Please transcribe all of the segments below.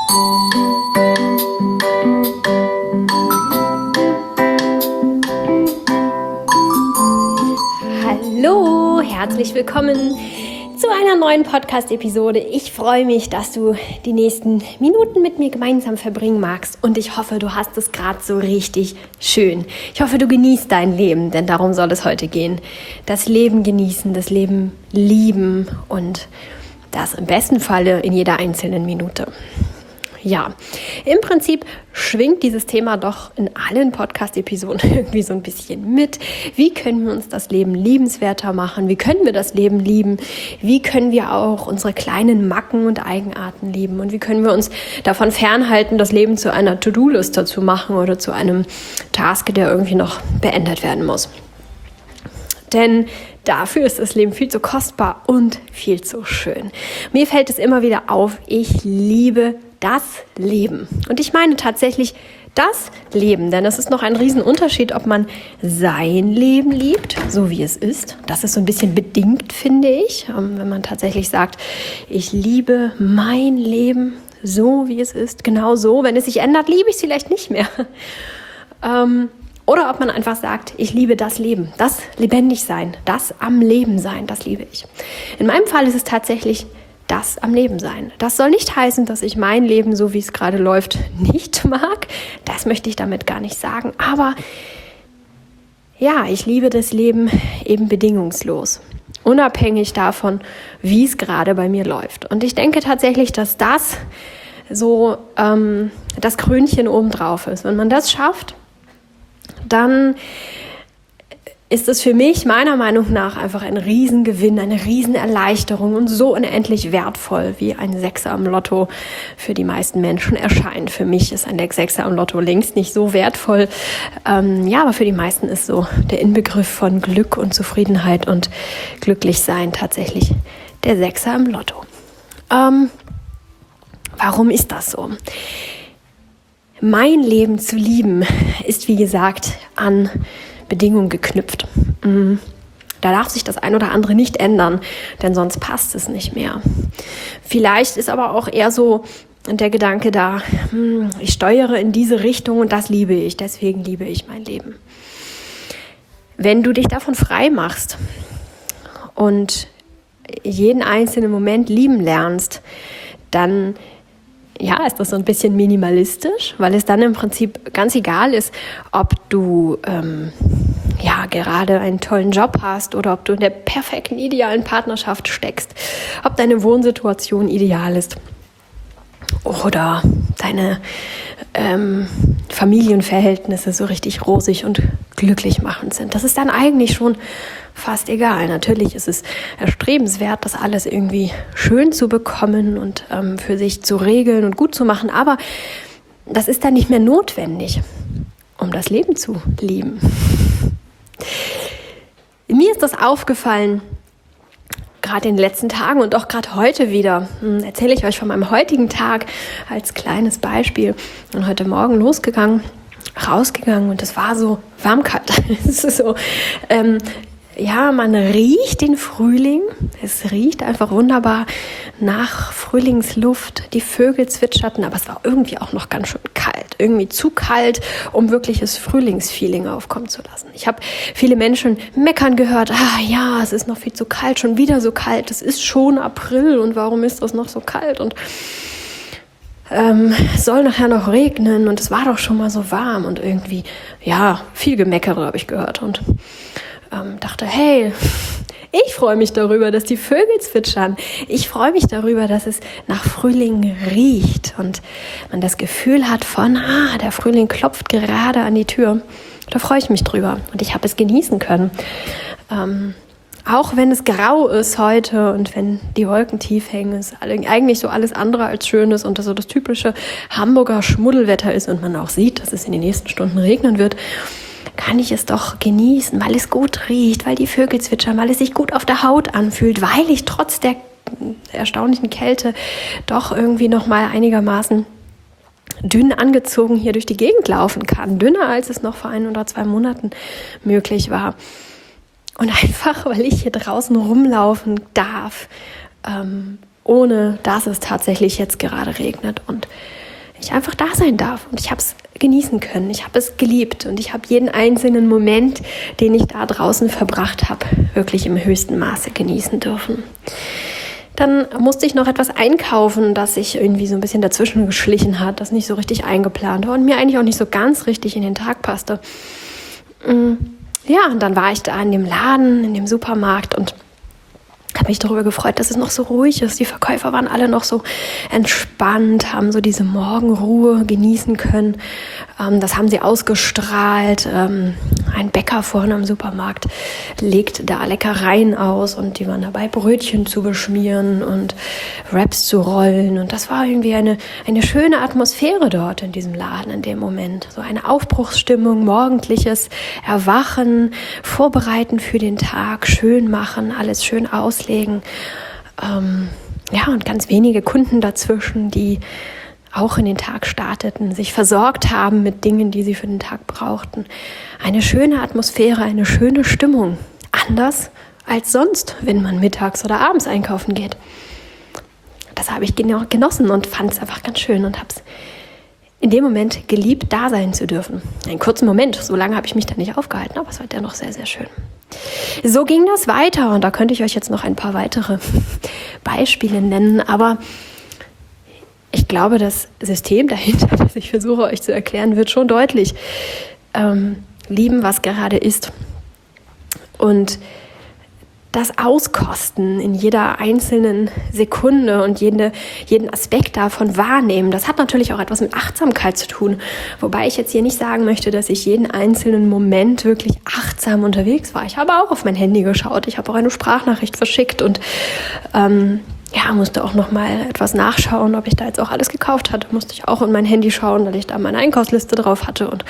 Hallo, herzlich willkommen zu einer neuen Podcast-Episode. Ich freue mich, dass du die nächsten Minuten mit mir gemeinsam verbringen magst und ich hoffe, du hast es gerade so richtig schön. Ich hoffe, du genießt dein Leben, denn darum soll es heute gehen. Das Leben genießen, das Leben lieben und das im besten Falle in jeder einzelnen Minute. Ja, im Prinzip schwingt dieses Thema doch in allen Podcast-Episoden irgendwie so ein bisschen mit. Wie können wir uns das Leben liebenswerter machen? Wie können wir das Leben lieben? Wie können wir auch unsere kleinen Macken und Eigenarten lieben? Und wie können wir uns davon fernhalten, das Leben zu einer To-Do-Liste zu machen oder zu einem Task, der irgendwie noch beendet werden muss? Denn dafür ist das Leben viel zu kostbar und viel zu schön. Mir fällt es immer wieder auf, ich liebe das Leben. Und ich meine tatsächlich das Leben, denn es ist noch ein Riesenunterschied, ob man sein Leben liebt, so wie es ist. Das ist so ein bisschen bedingt, finde ich, wenn man tatsächlich sagt, ich liebe mein Leben so, wie es ist, genau so. Wenn es sich ändert, liebe ich es vielleicht nicht mehr. Oder ob man einfach sagt, ich liebe das Leben, das Lebendigsein, das am Leben sein, das liebe ich. In meinem Fall ist es tatsächlich das am Leben sein. Das soll nicht heißen, dass ich mein Leben, so wie es gerade läuft, nicht mag. Das möchte ich damit gar nicht sagen. Aber ja, ich liebe das Leben eben bedingungslos. Unabhängig davon, wie es gerade bei mir läuft. Und ich denke tatsächlich, dass das so das Krönchen obendrauf ist. Wenn man das schafft, dann ist es für mich meiner Meinung nach einfach ein Riesengewinn, eine Riesenerleichterung und so unendlich wertvoll, wie ein Sechser am Lotto für die meisten Menschen erscheint. Für mich ist ein Sechser am Lotto längst nicht so wertvoll. Aber für die meisten ist so der Inbegriff von Glück und Zufriedenheit und Glücklichsein tatsächlich der Sechser am Lotto. Warum ist das so? Mein Leben zu lieben ist, wie gesagt, an Bedingungen geknüpft. Da darf sich das ein oder andere nicht ändern, denn sonst passt es nicht mehr. Vielleicht ist aber auch eher so der Gedanke da, ich steuere in diese Richtung und das liebe ich, deswegen liebe ich mein Leben. Wenn du dich davon frei machst und jeden einzelnen Moment lieben lernst, dann ist das so ein bisschen minimalistisch, weil es dann im Prinzip ganz egal ist, ob du gerade einen tollen Job hast oder ob du in der perfekten, idealen Partnerschaft steckst, ob deine Wohnsituation ideal ist oder deine Familienverhältnisse so richtig rosig und glücklich machend sind. Das ist dann eigentlich schon fast egal. Natürlich ist es erstrebenswert, das alles irgendwie schön zu bekommen und für sich zu regeln und gut zu machen, aber das ist dann nicht mehr notwendig, um das Leben zu lieben. Mir ist das aufgefallen, gerade in den letzten Tagen und auch gerade heute wieder. Erzähle ich euch von meinem heutigen Tag als kleines Beispiel. Und heute Morgen rausgegangen und es war so warm-kalt. Es ist so, man riecht den Frühling. Es riecht einfach wunderbar nach Frühlingsluft. Die Vögel zwitscherten, aber es war irgendwie auch noch ganz schön kalt. Irgendwie zu kalt, um wirkliches Frühlingsfeeling aufkommen zu lassen. Ich habe viele Menschen meckern gehört, es ist noch viel zu kalt, schon wieder so kalt. Es ist schon April und warum ist das noch so kalt? Und es soll nachher noch regnen und es war doch schon mal so warm und irgendwie, viel Gemeckere habe ich gehört und dachte, hey, ich freue mich darüber, dass die Vögel zwitschern. Ich freue mich darüber, dass es nach Frühling riecht und man das Gefühl hat von, der Frühling klopft gerade an die Tür. Da freue ich mich drüber und ich habe es genießen können. Auch wenn es grau ist heute und wenn die Wolken tief hängen, ist eigentlich so alles andere als schön ist und das so das typische Hamburger Schmuddelwetter ist und man auch sieht, dass es in den nächsten Stunden regnen wird, kann ich es doch genießen, weil es gut riecht, weil die Vögel zwitschern, weil es sich gut auf der Haut anfühlt, weil ich trotz der erstaunlichen Kälte doch irgendwie noch mal einigermaßen dünn angezogen hier durch die Gegend laufen kann. Dünner, als es noch vor 1 oder 2 Monaten möglich war. Und einfach, weil ich hier draußen rumlaufen darf, ohne dass es tatsächlich jetzt gerade regnet und ich einfach da sein darf. Und ich habe es genießen können, ich habe es geliebt und ich habe jeden einzelnen Moment, den ich da draußen verbracht habe, wirklich im höchsten Maße genießen dürfen. Dann musste ich noch etwas einkaufen, das sich irgendwie so ein bisschen dazwischen geschlichen hat, das nicht so richtig eingeplant war und mir eigentlich auch nicht so ganz richtig in den Tag passte. Ja, und dann war ich da in dem Laden, in dem Supermarkt und habe mich darüber gefreut, dass es noch so ruhig ist. Die Verkäufer waren alle noch so entspannt, haben so diese Morgenruhe genießen können. Das haben sie ausgestrahlt. Ein Bäcker vorne am Supermarkt legt da Leckereien aus und die waren dabei, Brötchen zu beschmieren und Wraps zu rollen. Und das war irgendwie eine schöne Atmosphäre dort in diesem Laden in dem Moment. So eine Aufbruchsstimmung, morgendliches Erwachen, Vorbereiten für den Tag, schön machen, alles schön auslegen. Und ganz wenige Kunden dazwischen, die auch in den Tag starteten, sich versorgt haben mit Dingen, die sie für den Tag brauchten. Eine schöne Atmosphäre, eine schöne Stimmung. Anders als sonst, wenn man mittags oder abends einkaufen geht. Das habe ich genossen und fand es einfach ganz schön und habe es in dem Moment geliebt, da sein zu dürfen. Einen kurzen Moment, so lange habe ich mich da nicht aufgehalten, aber es war dennoch sehr, sehr schön. So ging das weiter und da könnte ich euch jetzt noch ein paar weitere Beispiele nennen, aber ich glaube, das System dahinter, was ich versuche euch zu erklären, wird schon deutlich. Lieben, was gerade ist und das Auskosten in jeder einzelnen Sekunde und jeden Aspekt davon wahrnehmen. Das hat natürlich auch etwas mit Achtsamkeit zu tun. Wobei ich jetzt hier nicht sagen möchte, dass ich jeden einzelnen Moment wirklich achtsam unterwegs war. Ich habe auch auf mein Handy geschaut. Ich habe auch eine Sprachnachricht verschickt und musste auch noch mal etwas nachschauen, ob ich da jetzt auch alles gekauft hatte. Musste ich auch in mein Handy schauen, weil ich da meine Einkaufsliste drauf hatte und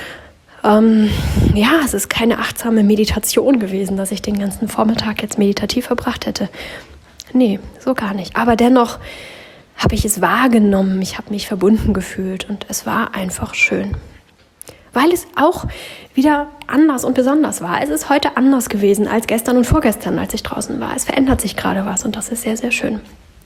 es ist keine achtsame Meditation gewesen, dass ich den ganzen Vormittag jetzt meditativ verbracht hätte. Nee, so gar nicht. Aber dennoch habe ich es wahrgenommen, ich habe mich verbunden gefühlt und es war einfach schön. Weil es auch wieder anders und besonders war. Es ist heute anders gewesen als gestern und vorgestern, als ich draußen war. Es verändert sich gerade was und das ist sehr, sehr schön.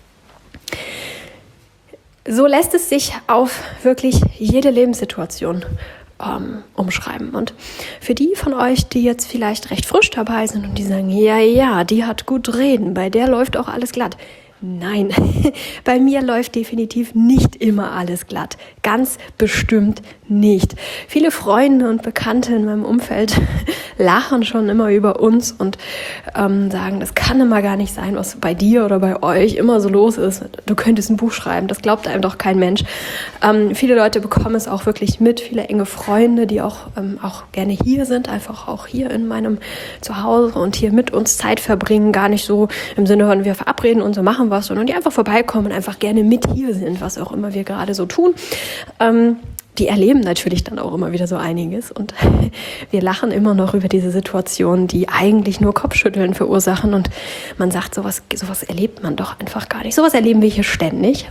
So lässt es sich auf wirklich jede Lebenssituation umschreiben. Und für die von euch, die jetzt vielleicht recht frisch dabei sind und die sagen, ja, die hat gut reden, bei der läuft auch alles glatt. Nein, bei mir läuft definitiv nicht immer alles glatt. Ganz bestimmt nicht. Viele Freunde und Bekannte in meinem Umfeld lachen schon immer über uns und sagen, das kann immer gar nicht sein, was bei dir oder bei euch immer so los ist. Du könntest ein Buch schreiben, das glaubt einem doch kein Mensch. Viele Leute bekommen es auch wirklich mit, viele enge Freunde, die auch gerne hier sind, einfach auch hier in meinem Zuhause und hier mit uns Zeit verbringen, gar nicht so im Sinne von, wir verabreden uns und machen was, sondern die einfach vorbeikommen und einfach gerne mit hier sind, was auch immer wir gerade so tun. Die erleben natürlich dann auch immer wieder so einiges und wir lachen immer noch über diese Situationen, die eigentlich nur Kopfschütteln verursachen und man sagt, sowas erlebt man doch einfach gar nicht. Sowas erleben wir hier ständig.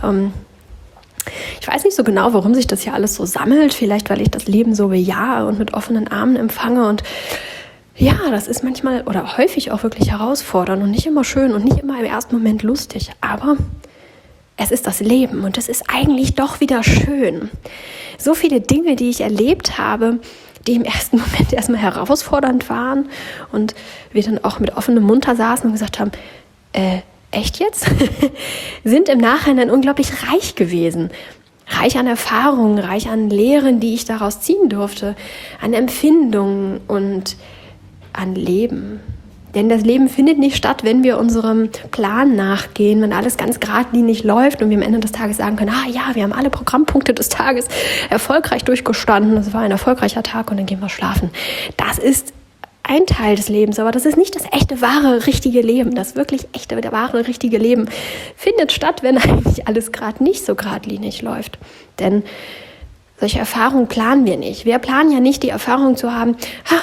Ich weiß nicht so genau, warum sich das hier alles so sammelt, vielleicht weil ich das Leben so bejahe und mit offenen Armen empfange und ja, das ist manchmal oder häufig auch wirklich herausfordernd und nicht immer schön und nicht immer im ersten Moment lustig, aber es ist das Leben und es ist eigentlich doch wieder schön. So viele Dinge, die ich erlebt habe, die im ersten Moment erstmal herausfordernd waren und wir dann auch mit offenem Mund da saßen und gesagt haben, echt jetzt? sind im Nachhinein unglaublich reich gewesen. Reich an Erfahrungen, reich an Lehren, die ich daraus ziehen durfte, an Empfindungen und an Leben. Denn das Leben findet nicht statt, wenn wir unserem Plan nachgehen, wenn alles ganz geradlinig läuft und wir am Ende des Tages sagen können, wir haben alle Programmpunkte des Tages erfolgreich durchgestanden, es war ein erfolgreicher Tag und dann gehen wir schlafen. Das ist ein Teil des Lebens, aber das ist nicht das echte, wahre, richtige Leben. Das wirklich echte, wahre, richtige Leben findet statt, wenn eigentlich alles gerade nicht so geradlinig läuft. Denn solche Erfahrungen planen wir nicht. Wir planen ja nicht, die Erfahrung zu haben,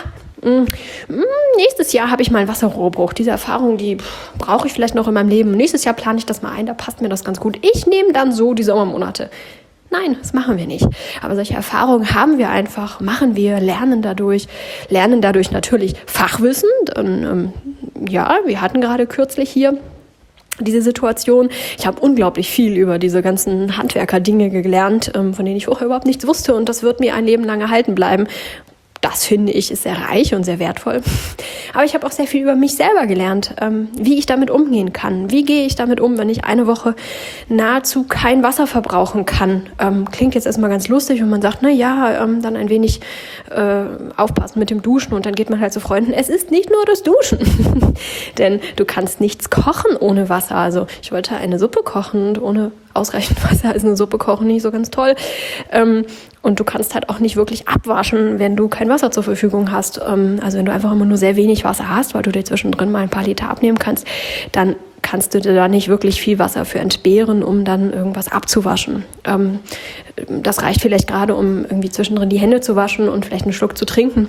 nächstes Jahr habe ich mal einen Wasserrohrbruch. Diese Erfahrung, die brauche ich vielleicht noch in meinem Leben. Nächstes Jahr plane ich das mal ein, da passt mir das ganz gut. Ich nehme dann so die Sommermonate. Nein, das machen wir nicht. Aber solche Erfahrungen haben wir einfach, machen wir, lernen dadurch natürlich Fachwissen. Wir hatten gerade kürzlich hier diese Situation. Ich habe unglaublich viel über diese ganzen Handwerker-Dinge gelernt, von denen ich vorher überhaupt nichts wusste, und das wird mir ein Leben lang erhalten bleiben. Das, finde ich, ist sehr reich und sehr wertvoll. Aber ich habe auch sehr viel über mich selber gelernt, wie ich damit umgehen kann. Wie gehe ich damit um, wenn ich eine Woche nahezu kein Wasser verbrauchen kann? Klingt jetzt erstmal ganz lustig und man sagt, dann ein wenig aufpassen mit dem Duschen, und dann geht man halt zu Freunden. Es ist nicht nur das Duschen, denn du kannst nichts kochen ohne Wasser. Also ich wollte eine Suppe kochen, und ohne ausreichend Wasser ist eine Suppe kochen nicht so ganz toll. Und du kannst halt auch nicht wirklich abwaschen, wenn du kein Wasser zur Verfügung hast. Also wenn du einfach immer nur sehr wenig Wasser hast, weil du dir zwischendrin mal ein paar Liter abnehmen kannst, dann kannst du dir da nicht wirklich viel Wasser für entbehren, um dann irgendwas abzuwaschen. Das reicht vielleicht gerade, um irgendwie zwischendrin die Hände zu waschen und vielleicht einen Schluck zu trinken.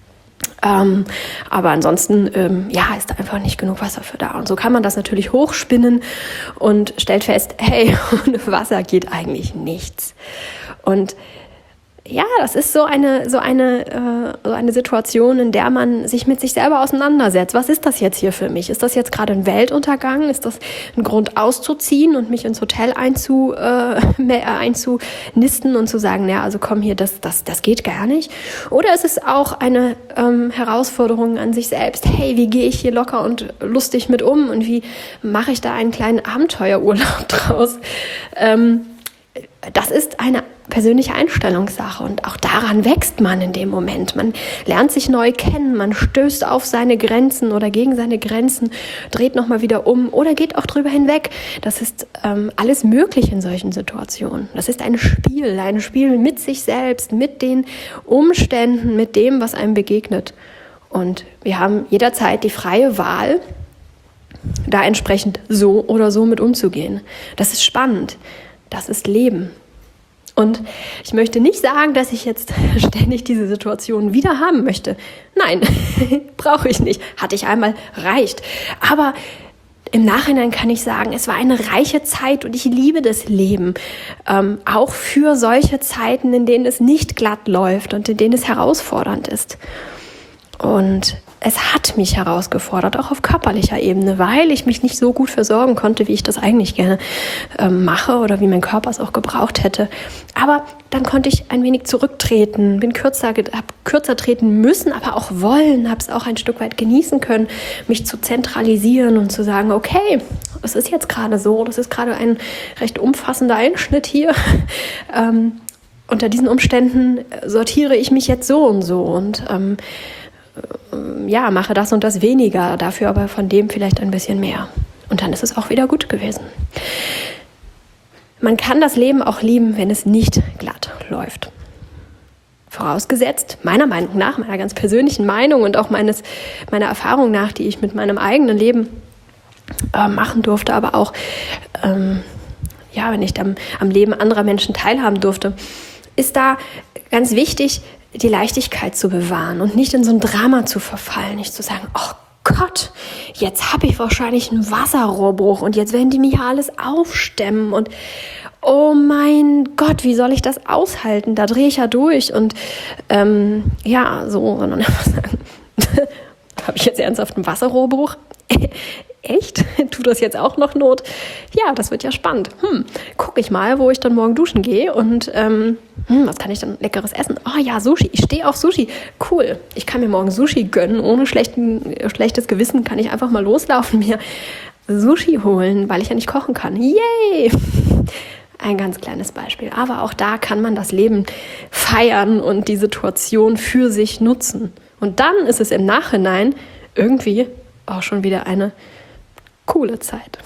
Aber ansonsten, ist da einfach nicht genug Wasser für da. Und so kann man das natürlich hochspinnen und stellt fest, hey, ohne Wasser geht eigentlich nichts. Und ja, das ist so eine Situation, in der man sich mit sich selber auseinandersetzt. Was ist das jetzt hier für mich? Ist das jetzt gerade ein Weltuntergang? Ist das ein Grund auszuziehen und mich ins Hotel einzunisten und zu sagen, also komm hier, das geht gar nicht? Oder ist es auch eine Herausforderung an sich selbst? Hey, wie gehe ich hier locker und lustig mit um? Und wie mache ich da einen kleinen Abenteuerurlaub draus? Das ist eine persönliche Einstellungssache, und auch daran wächst man in dem Moment. Man lernt sich neu kennen, man stößt auf seine Grenzen oder gegen seine Grenzen, dreht nochmal wieder um oder geht auch drüber hinweg. Das ist alles möglich in solchen Situationen. Das ist ein Spiel mit sich selbst, mit den Umständen, mit dem, was einem begegnet. Und wir haben jederzeit die freie Wahl, da entsprechend so oder so mit umzugehen. Das ist spannend. Das ist Leben. Und ich möchte nicht sagen, dass ich jetzt ständig diese Situation wieder haben möchte. Nein, brauche ich nicht. Hatte ich einmal, reicht. Aber im Nachhinein kann ich sagen, es war eine reiche Zeit und ich liebe das Leben. Auch für solche Zeiten, in denen es nicht glatt läuft und in denen es herausfordernd ist. Und es hat mich herausgefordert, auch auf körperlicher Ebene, weil ich mich nicht so gut versorgen konnte, wie ich das eigentlich gerne mache oder wie mein Körper es auch gebraucht hätte. Aber dann konnte ich ein wenig zurücktreten, habe kürzer treten müssen, aber auch wollen, habe es auch ein Stück weit genießen können, mich zu zentralisieren und zu sagen, okay, es ist jetzt gerade so, das ist gerade ein recht umfassender Einschnitt hier. Unter diesen Umständen sortiere ich mich jetzt so und so und mache das und das weniger, dafür aber von dem vielleicht ein bisschen mehr. Und dann ist es auch wieder gut gewesen. Man kann das Leben auch lieben, wenn es nicht glatt läuft. Vorausgesetzt, meiner Meinung nach, meiner ganz persönlichen Meinung und auch meiner Erfahrung nach, die ich mit meinem eigenen Leben machen durfte, aber auch, wenn ich am Leben anderer Menschen teilhaben durfte, ist da ganz wichtig, die Leichtigkeit zu bewahren und nicht in so ein Drama zu verfallen, nicht zu sagen, oh Gott, jetzt habe ich wahrscheinlich einen Wasserrohrbruch und jetzt werden die mir hier alles aufstemmen und oh mein Gott, wie soll ich das aushalten? Da drehe ich ja durch und sondern einfach sagen, habe ich jetzt ernsthaft einen Wasserrohrbruch? Echt? Tut das jetzt auch noch Not? Ja, das wird ja spannend. Gucke ich mal, wo ich dann morgen duschen gehe und was kann ich dann Leckeres essen? Oh ja, Sushi. Ich stehe auf Sushi. Cool. Ich kann mir morgen Sushi gönnen. Ohne schlechtes Gewissen kann ich einfach mal loslaufen, mir Sushi holen, weil ich ja nicht kochen kann. Yay! Ein ganz kleines Beispiel. Aber auch da kann man das Leben feiern und die Situation für sich nutzen. Und dann ist es im Nachhinein irgendwie auch schon wieder eine coole Zeit.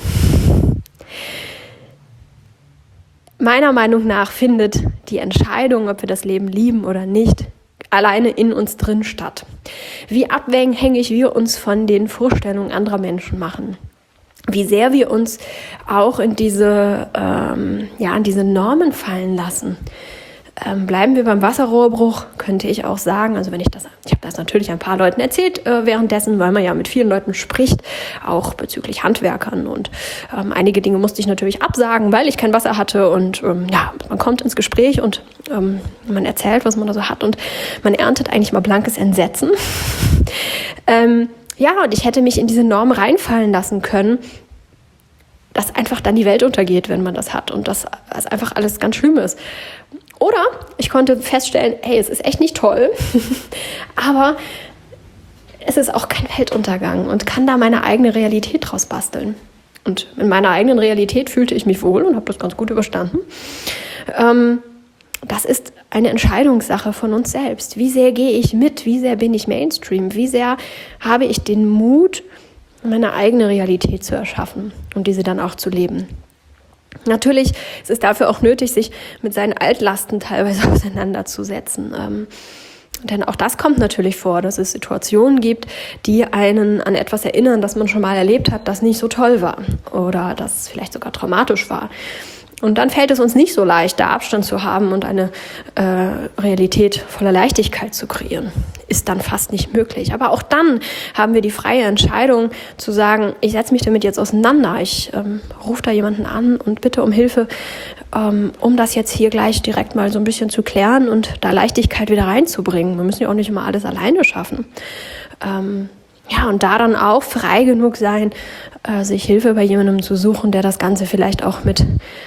Meiner Meinung nach findet die Entscheidung, ob wir das Leben lieben oder nicht, alleine in uns drin statt. Wie abhängig wir uns von den Vorstellungen anderer Menschen machen. Wie sehr wir uns auch in diese Normen fallen lassen. Bleiben wir beim Wasserrohrbruch, könnte ich auch sagen, also ich habe das natürlich ein paar Leuten erzählt währenddessen, weil man ja mit vielen Leuten spricht, auch bezüglich Handwerkern und einige Dinge musste ich natürlich absagen, weil ich kein Wasser hatte und man kommt ins Gespräch und man erzählt, was man da so hat und man erntet eigentlich mal blankes Entsetzen. Und ich hätte mich in diese Norm reinfallen lassen können, dass einfach dann die Welt untergeht, wenn man das hat und dass es einfach alles ganz schlimm ist. Oder ich konnte feststellen, hey, es ist echt nicht toll, aber es ist auch kein Weltuntergang und kann da meine eigene Realität draus basteln. Und in meiner eigenen Realität fühlte ich mich wohl und habe das ganz gut überstanden. Das ist eine Entscheidungssache von uns selbst. Wie sehr gehe ich mit? Wie sehr bin ich Mainstream? Wie sehr habe ich den Mut, meine eigene Realität zu erschaffen und diese dann auch zu leben? Natürlich ist es dafür auch nötig, sich mit seinen Altlasten teilweise auseinanderzusetzen. Denn auch das kommt natürlich vor, dass es Situationen gibt, die einen an etwas erinnern, das man schon mal erlebt hat, das nicht so toll war oder das vielleicht sogar traumatisch war. Und dann fällt es uns nicht so leicht, da Abstand zu haben und eine Realität voller Leichtigkeit zu kreieren. Ist dann fast nicht möglich. Aber auch dann haben wir die freie Entscheidung zu sagen, ich setze mich damit jetzt auseinander. Ich rufe da jemanden an und bitte um Hilfe, um das jetzt hier gleich direkt mal so ein bisschen zu klären und da Leichtigkeit wieder reinzubringen. Wir müssen ja auch nicht immer alles alleine schaffen. Und da dann auch frei genug sein, sich Hilfe bei jemandem zu suchen, der das Ganze vielleicht auch mit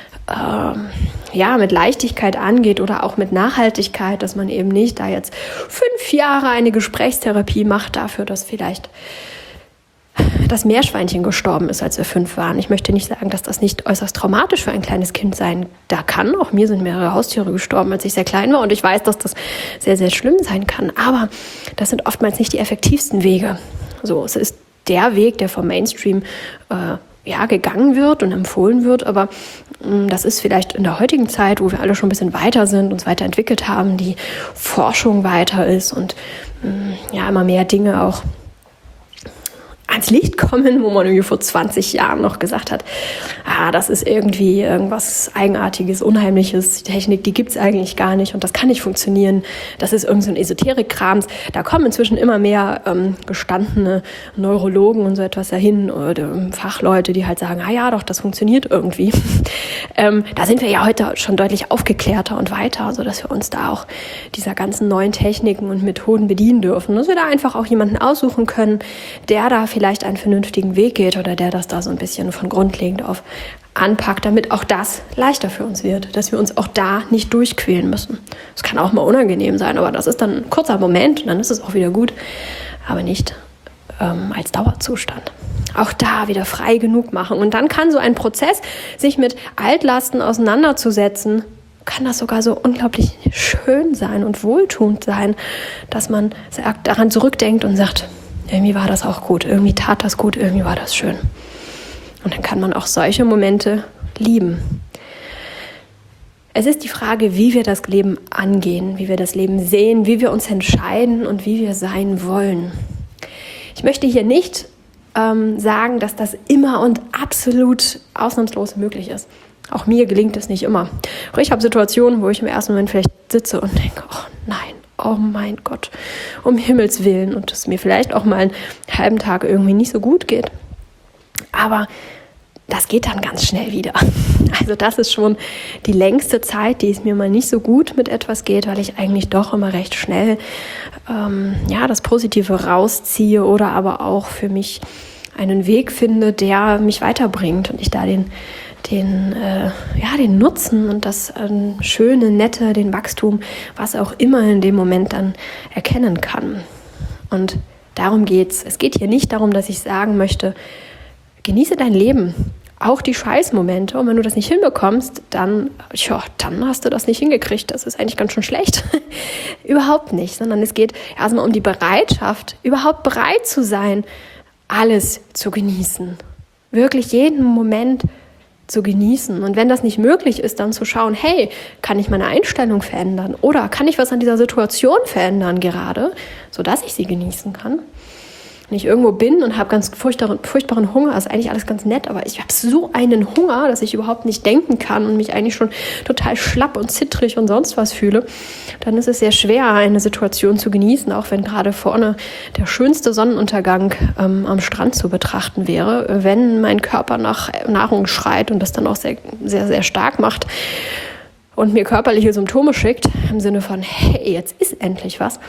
Leichtigkeit angeht oder auch mit Nachhaltigkeit, dass man eben nicht da jetzt 5 Jahre eine Gesprächstherapie macht dafür, dass vielleicht das Meerschweinchen gestorben ist, als wir 5 waren. Ich möchte nicht sagen, dass das nicht äußerst traumatisch für ein kleines Kind sein da kann. Auch mir sind mehrere Haustiere gestorben, als ich sehr klein war und ich weiß, dass das sehr, sehr schlimm sein kann. Aber das sind oftmals nicht die effektivsten Wege. So, es ist der Weg, der vom Mainstream gegangen wird und empfohlen wird, aber das ist vielleicht in der heutigen Zeit, wo wir alle schon ein bisschen weiter sind, uns weiterentwickelt haben, die Forschung weiter ist und immer mehr Dinge auch ans Licht kommen, wo man irgendwie vor 20 Jahren noch gesagt hat, das ist irgendwie irgendwas Eigenartiges, Unheimliches, die Technik, die gibt's eigentlich gar nicht und das kann nicht funktionieren, das ist irgend so ein Esoterik-Krams. Da kommen inzwischen immer mehr gestandene Neurologen und so etwas dahin oder Fachleute, die halt sagen, doch, das funktioniert irgendwie. Da sind wir ja heute schon deutlich aufgeklärter und weiter, sodass wir uns da auch dieser ganzen neuen Techniken und Methoden bedienen dürfen, dass wir da einfach auch jemanden aussuchen können, der da vielleicht einen vernünftigen Weg geht oder der das da so ein bisschen von grundlegend auf anpackt, damit auch das leichter für uns wird, dass wir uns auch da nicht durchquälen müssen. Es kann auch mal unangenehm sein, aber das ist dann ein kurzer Moment und dann ist es auch wieder gut, aber nicht als Dauerzustand. Auch da wieder frei genug machen und dann kann so ein Prozess, sich mit Altlasten auseinanderzusetzen, kann das sogar so unglaublich schön sein und wohltuend sein, dass man daran zurückdenkt und sagt, irgendwie war das auch gut, irgendwie tat das gut, irgendwie war das schön. Und dann kann man auch solche Momente lieben. Es ist die Frage, wie wir das Leben angehen, wie wir das Leben sehen, wie wir uns entscheiden und wie wir sein wollen. Ich möchte hier nicht sagen, dass das immer und absolut ausnahmslos möglich ist. Auch mir gelingt es nicht immer. Auch ich habe Situationen, wo ich im ersten Moment vielleicht sitze und denke, oh nein, oh mein Gott, um Himmels Willen und es mir vielleicht auch mal einen halben Tag irgendwie nicht so gut geht. Aber das geht dann ganz schnell wieder. Also das ist schon die längste Zeit, die es mir mal nicht so gut mit etwas geht, weil ich eigentlich doch immer recht schnell das Positive rausziehe oder aber auch für mich einen Weg finde, der mich weiterbringt und ich da den Nutzen und das Schöne, Nette, den Wachstum, was auch immer in dem Moment dann erkennen kann. Und darum geht's. Es geht hier nicht darum, dass ich sagen möchte, genieße dein Leben, auch die Scheißmomente. Und wenn du das nicht hinbekommst, dann hast du das nicht hingekriegt. Das ist eigentlich ganz schön schlecht. Überhaupt nicht, sondern es geht erstmal um die Bereitschaft, überhaupt bereit zu sein, alles zu genießen. Wirklich jeden Moment zu genießen. Und wenn das nicht möglich ist, dann zu schauen, hey, kann ich meine Einstellung verändern? Oder kann ich was an dieser Situation verändern gerade, sodass ich sie genießen kann? Wenn ich irgendwo bin und habe ganz furchtbaren Hunger, ist eigentlich alles ganz nett, aber ich habe so einen Hunger, dass ich überhaupt nicht denken kann und mich eigentlich schon total schlapp und zittrig und sonst was fühle, dann ist es sehr schwer, eine Situation zu genießen, auch wenn gerade vorne der schönste Sonnenuntergang am Strand zu betrachten wäre, wenn mein Körper nach Nahrung schreit und das dann auch sehr, sehr, sehr stark macht und mir körperliche Symptome schickt, im Sinne von, hey, jetzt ist endlich was,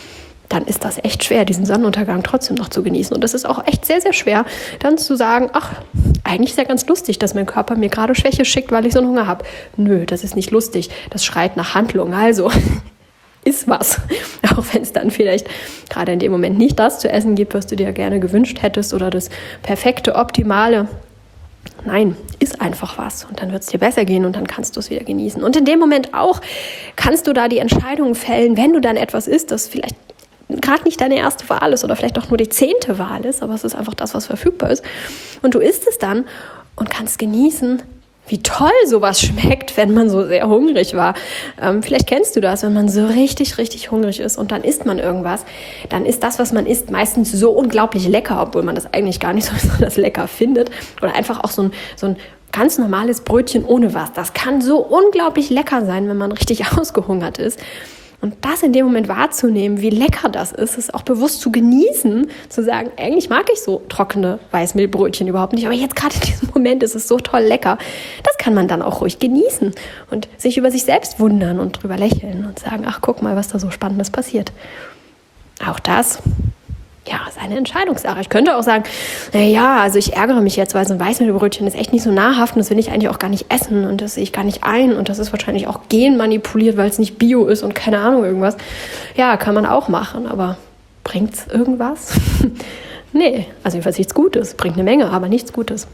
dann ist das echt schwer, diesen Sonnenuntergang trotzdem noch zu genießen. Und das ist auch echt sehr, sehr schwer, dann zu sagen, ach, eigentlich ist ja ganz lustig, dass mein Körper mir gerade Schwäche schickt, weil ich so einen Hunger habe. Nö, das ist nicht lustig. Das schreit nach Handlung. Also ist was. Auch wenn es dann vielleicht gerade in dem Moment nicht das zu essen gibt, was du dir gerne gewünscht hättest oder das perfekte, optimale. Nein, ist einfach was und dann wird es dir besser gehen und dann kannst du es wieder genießen. Und in dem Moment auch kannst du da die Entscheidung fällen, wenn du dann etwas isst, das vielleicht gerade nicht deine erste Wahl ist oder vielleicht auch nur die 10. Wahl ist, aber es ist einfach das, was verfügbar ist. Und du isst es dann und kannst genießen, wie toll sowas schmeckt, wenn man so sehr hungrig war. Vielleicht kennst du das, wenn man so richtig, richtig hungrig ist und dann isst man irgendwas, dann ist das, was man isst, meistens so unglaublich lecker, obwohl man das eigentlich gar nicht so besonders lecker findet. Oder einfach auch so ein ganz normales Brötchen ohne was. Das kann so unglaublich lecker sein, wenn man richtig ausgehungert ist. Und das in dem Moment wahrzunehmen, wie lecker das ist, es auch bewusst zu genießen, zu sagen, eigentlich mag ich so trockene Weißmehlbrötchen überhaupt nicht, aber jetzt gerade in diesem Moment ist es so toll lecker. Das kann man dann auch ruhig genießen und sich über sich selbst wundern und drüber lächeln und sagen, ach, guck mal, was da so Spannendes passiert. Auch das, ja, ist eine Entscheidungssache. Ich könnte auch sagen, naja, also ich ärgere mich jetzt, weil so ein Weißmehlbrötchen ist echt nicht so nahrhaft und das will ich eigentlich auch gar nicht essen und das sehe ich gar nicht ein und das ist wahrscheinlich auch genmanipuliert, weil es nicht Bio ist und keine Ahnung irgendwas. Ja, kann man auch machen, aber bringt's irgendwas? Nee, also jedenfalls nichts Gutes. Bringt eine Menge, aber nichts Gutes.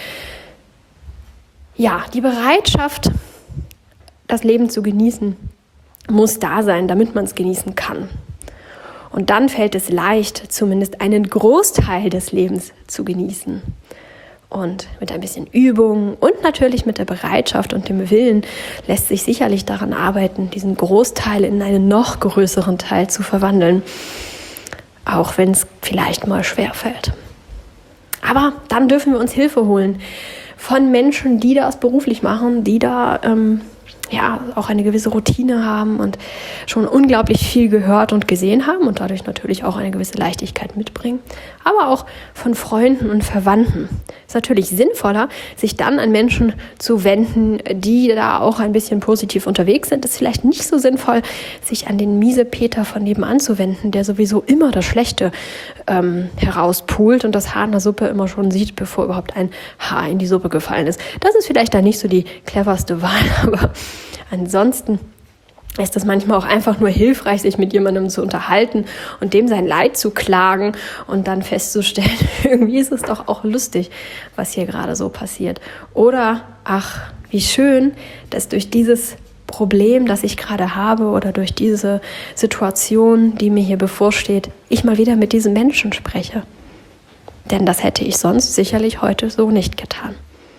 Ja, die Bereitschaft, das Leben zu genießen, muss da sein, damit man es genießen kann. Und dann fällt es leicht, zumindest einen Großteil des Lebens zu genießen. Und mit ein bisschen Übung und natürlich mit der Bereitschaft und dem Willen lässt sich sicherlich daran arbeiten, diesen Großteil in einen noch größeren Teil zu verwandeln. Auch wenn es vielleicht mal schwer fällt. Aber dann dürfen wir uns Hilfe holen von Menschen, die das beruflich machen, die da auch eine gewisse Routine haben und schon unglaublich viel gehört und gesehen haben und dadurch natürlich auch eine gewisse Leichtigkeit mitbringen. Aber auch von Freunden und Verwandten. Es ist natürlich sinnvoller, sich dann an Menschen zu wenden, die da auch ein bisschen positiv unterwegs sind. Es ist vielleicht nicht so sinnvoll, sich an den Miesepeter von nebenan zu wenden, der sowieso immer das Schlechte herauspult und das Haar in der Suppe immer schon sieht, bevor überhaupt ein Haar in die Suppe gefallen ist. Das ist vielleicht dann nicht so die cleverste Wahl, aber ansonsten ist es manchmal auch einfach nur hilfreich, sich mit jemandem zu unterhalten und dem sein Leid zu klagen und dann festzustellen, irgendwie ist es doch auch lustig, was hier gerade so passiert. Oder, ach, wie schön, dass durch dieses Problem, das ich gerade habe oder durch diese Situation, die mir hier bevorsteht, ich mal wieder mit diesem Menschen spreche. Denn das hätte ich sonst sicherlich heute so nicht getan.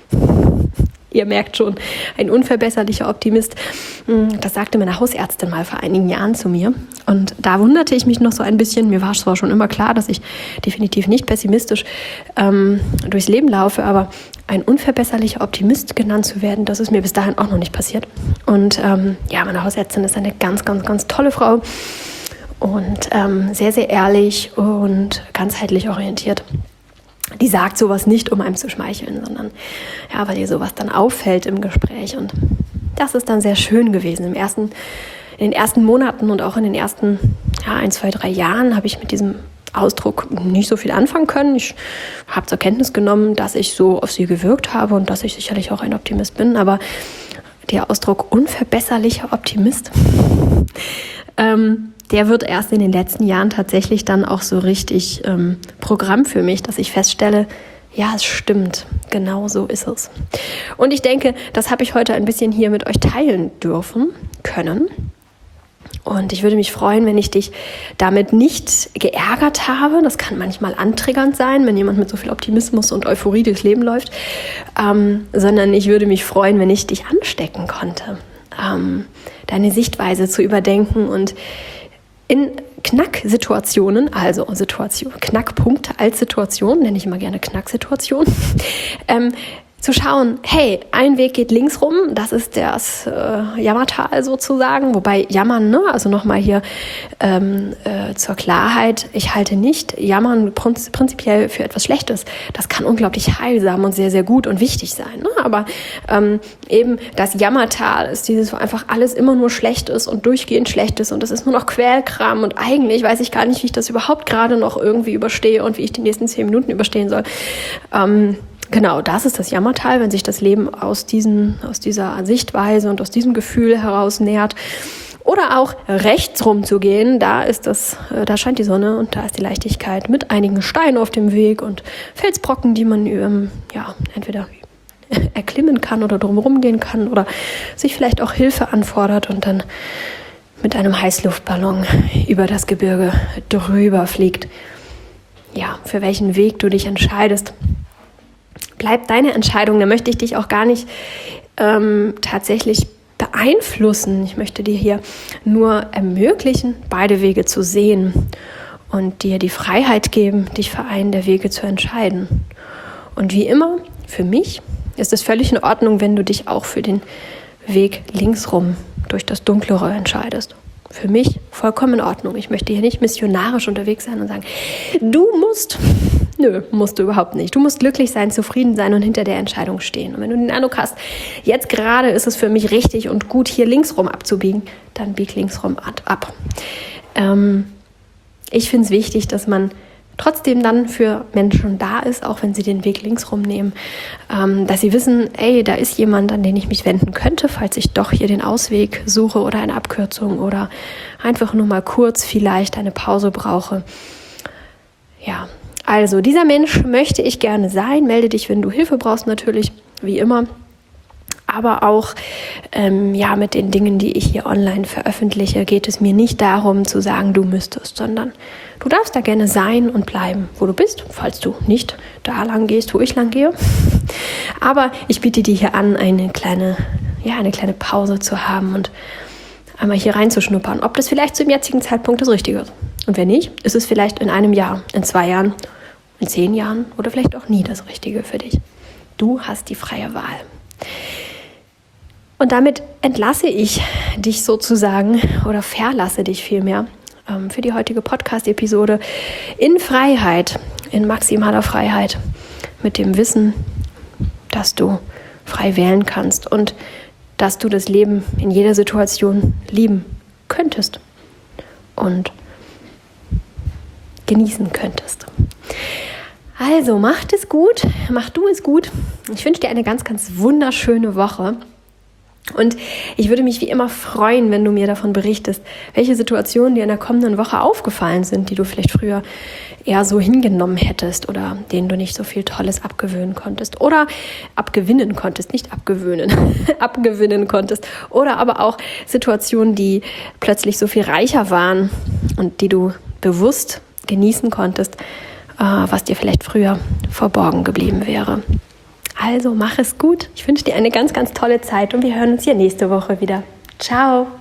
Ihr merkt schon, ein unverbesserlicher Optimist. Das sagte meine Hausärztin mal vor einigen Jahren zu mir. Und da wunderte ich mich noch so ein bisschen. Mir war zwar schon immer klar, dass ich definitiv nicht pessimistisch durchs Leben laufe, aber ein unverbesserlicher Optimist genannt zu werden, das ist mir bis dahin auch noch nicht passiert. Und meine Hausärztin ist eine ganz, ganz, ganz tolle Frau und sehr, sehr ehrlich und ganzheitlich orientiert. Die sagt sowas nicht, um einem zu schmeicheln, sondern ja, weil ihr sowas dann auffällt im Gespräch. Und das ist dann sehr schön gewesen. In den ersten Monaten und auch in den ersten 1, 2, 3 Jahren habe ich mit diesem Ausdruck nicht so viel anfangen können. Ich habe zur Kenntnis genommen, dass ich so auf sie gewirkt habe und dass ich sicherlich auch ein Optimist bin. Aber der Ausdruck unverbesserlicher Optimist, der wird erst in den letzten Jahren tatsächlich dann auch so richtig Programm für mich, dass ich feststelle, ja, es stimmt, genau so ist es. Und ich denke, das habe ich heute ein bisschen hier mit euch teilen können. Und ich würde mich freuen, wenn ich dich damit nicht geärgert habe. Das kann manchmal antriggernd sein, wenn jemand mit so viel Optimismus und Euphorie durchs Leben läuft. Sondern ich würde mich freuen, wenn ich dich anstecken konnte, deine Sichtweise zu überdenken und in Knacksituationen, Knackpunkte als Situation, nenne ich immer gerne Knacksituationen, zu schauen, hey, ein Weg geht links rum, das ist das Jammertal sozusagen, wobei Jammern, ne, also nochmal hier zur Klarheit, ich halte nicht Jammern prinzipiell für etwas Schlechtes. Das kann unglaublich heilsam und sehr, sehr gut und wichtig sein, ne? Aber eben das Jammertal ist dieses, wo einfach alles immer nur schlecht ist und durchgehend schlecht ist und das ist nur noch Quälkram und eigentlich weiß ich gar nicht, wie ich das überhaupt gerade noch irgendwie überstehe und wie ich die nächsten 10 Minuten überstehen soll. Genau, das ist das Jammertal, wenn sich das Leben aus dieser Sichtweise und aus diesem Gefühl heraus nähert. Oder auch rechts rumzugehen, da scheint die Sonne und da ist die Leichtigkeit mit einigen Steinen auf dem Weg und Felsbrocken, die man entweder erklimmen kann oder drumherum gehen kann oder sich vielleicht auch Hilfe anfordert und dann mit einem Heißluftballon über das Gebirge drüber fliegt. Ja, für welchen Weg du dich entscheidest, bleibt deine Entscheidung. Da möchte ich dich auch gar nicht tatsächlich beeinflussen. Ich möchte dir hier nur ermöglichen, beide Wege zu sehen und dir die Freiheit geben, dich für einen der Wege zu entscheiden. Und wie immer, für mich ist es völlig in Ordnung, wenn du dich auch für den Weg linksrum durch das Dunklere entscheidest. Für mich vollkommen in Ordnung. Ich möchte hier nicht missionarisch unterwegs sein und sagen, musst du überhaupt nicht. Du musst glücklich sein, zufrieden sein und hinter der Entscheidung stehen. Und wenn du den Eindruck hast, jetzt gerade ist es für mich richtig und gut, hier linksrum abzubiegen, dann bieg linksrum ab. Ich finde es wichtig, dass man trotzdem dann für Menschen da ist, auch wenn sie den Weg linksrum nehmen, dass sie wissen, ey, da ist jemand, an den ich mich wenden könnte, falls ich doch hier den Ausweg suche oder eine Abkürzung oder einfach nur mal kurz vielleicht eine Pause brauche. Ja, also dieser Mensch möchte ich gerne sein. Melde dich, wenn du Hilfe brauchst, natürlich, wie immer. Aber auch mit den Dingen, die ich hier online veröffentliche, geht es mir nicht darum zu sagen, du müsstest, sondern du darfst da gerne sein und bleiben, wo du bist, falls du nicht da lang gehst, wo ich lang gehe. Aber ich biete dir hier an, eine kleine Pause zu haben und einmal hier reinzuschnuppern, ob das vielleicht zum jetzigen Zeitpunkt das Richtige ist. Und wenn nicht, ist es vielleicht in einem Jahr, in 2 Jahren, in 10 Jahren oder vielleicht auch nie das Richtige für dich. Du hast die freie Wahl. Und damit entlasse ich dich sozusagen oder verlasse dich vielmehr für die heutige Podcast-Episode in Freiheit, in maximaler Freiheit, mit dem Wissen, dass du frei wählen kannst und dass du das Leben in jeder Situation lieben könntest und genießen könntest. Also mach du es gut. Ich wünsche dir eine ganz, ganz wunderschöne Woche. Und ich würde mich wie immer freuen, wenn du mir davon berichtest, welche Situationen dir in der kommenden Woche aufgefallen sind, die du vielleicht früher eher so hingenommen hättest oder denen du nicht so viel Tolles abgewöhnen konntest oder abgewinnen konntest, nicht abgewöhnen, abgewinnen konntest oder aber auch Situationen, die plötzlich so viel reicher waren und die du bewusst genießen konntest, was dir vielleicht früher verborgen geblieben wäre. Also mach es gut. Ich wünsche dir eine ganz, ganz tolle Zeit und wir hören uns hier nächste Woche wieder. Ciao.